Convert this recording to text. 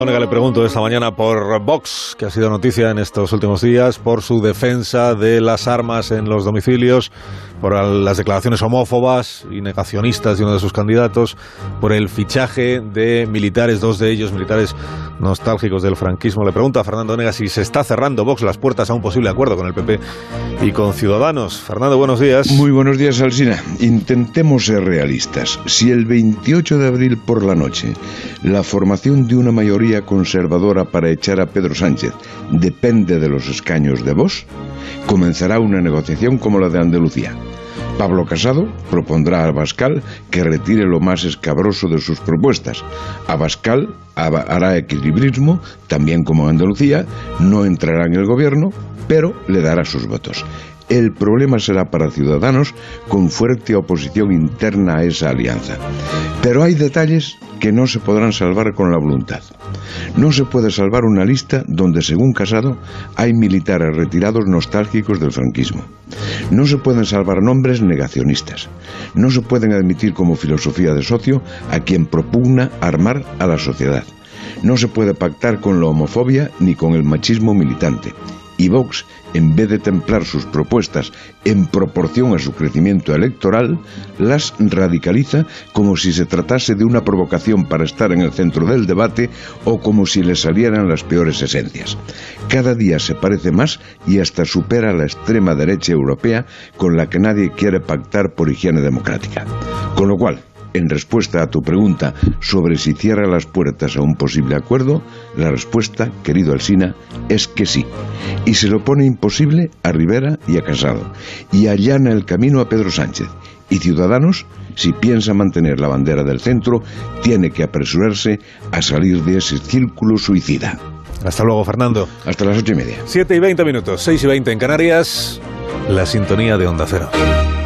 Le pregunto esta mañana por Vox, que ha sido noticia en estos últimos días, por su defensa de las armas en los domicilios, por las declaraciones homófobas y negacionistas de uno de sus candidatos, por el fichaje de militares, dos de ellos militares nostálgicos del franquismo. Le pregunto a Fernando Onega si se está cerrando Vox las puertas a un posible acuerdo con el PP y con Ciudadanos. Fernando, buenos días. Muy buenos días, Alsina. Intentemos ser realistas. Si el 28 de abril por la noche la formación de una mayoría conservadora para echar a Pedro Sánchez depende de los escaños de Vox, comenzará una negociación como la de Andalucía. Pablo Casado propondrá a Abascal que retire lo más escabroso de sus propuestas. Abascal hará equilibrismo, también como Andalucía, no entrará en el gobierno, pero le dará sus votos. El problema será para Ciudadanos, con fuerte oposición interna a esa alianza. Pero hay detalles que no se podrán salvar con la voluntad. No se puede salvar una lista donde, según Casado, hay militares retirados nostálgicos del franquismo. No se pueden salvar nombres negacionistas. No se pueden admitir como filosofía de socio a quien propugna armar a la sociedad. No se puede pactar con la homofobia ni con el machismo militante. Y Vox, en vez de templar sus propuestas en proporción a su crecimiento electoral, las radicaliza como si se tratase de una provocación para estar en el centro del debate o como si le salieran las peores esencias. Cada día se parece más y hasta supera a la extrema derecha europea, con la que nadie quiere pactar por higiene democrática. Con lo cual, en respuesta a tu pregunta sobre si cierra las puertas a un posible acuerdo, la respuesta, querido Alsina, es que sí. Y se lo pone imposible a Rivera y a Casado, y allana el camino a Pedro Sánchez. Y Ciudadanos, si piensa mantener la bandera del centro, tiene que apresurarse a salir de ese círculo suicida. Hasta luego, Fernando. Hasta las 8:30. 7:20, 6:20 en Canarias, la sintonía de Onda Cero.